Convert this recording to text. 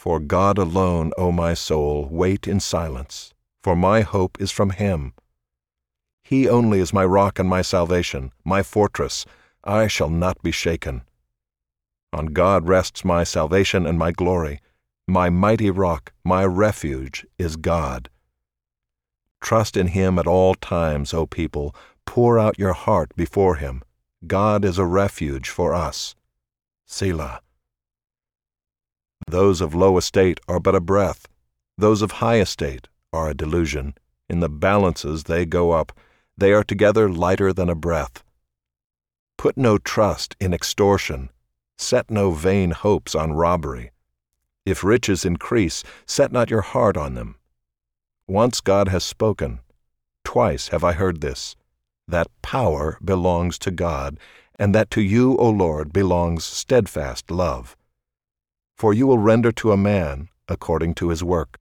For God alone, O my soul, wait in silence, for my hope is from Him. He only is my rock and my salvation, my fortress. I shall not be shaken. On God rests my salvation and my glory. My mighty rock, my refuge, is God. Trust in Him at all times, O people. Pour out your heart before Him. God is a refuge for us. Selah. Those of low estate are but a breath. Those of high estate are a delusion. In the balances they go up. They are together lighter than a breath. Put no trust in extortion. Set no vain hopes on robbery. If riches increase, set not your heart on them. Once God has spoken, twice have I heard this, that power belongs to God, and that to you, O Lord, belongs steadfast love. For you will render to a man according to his work.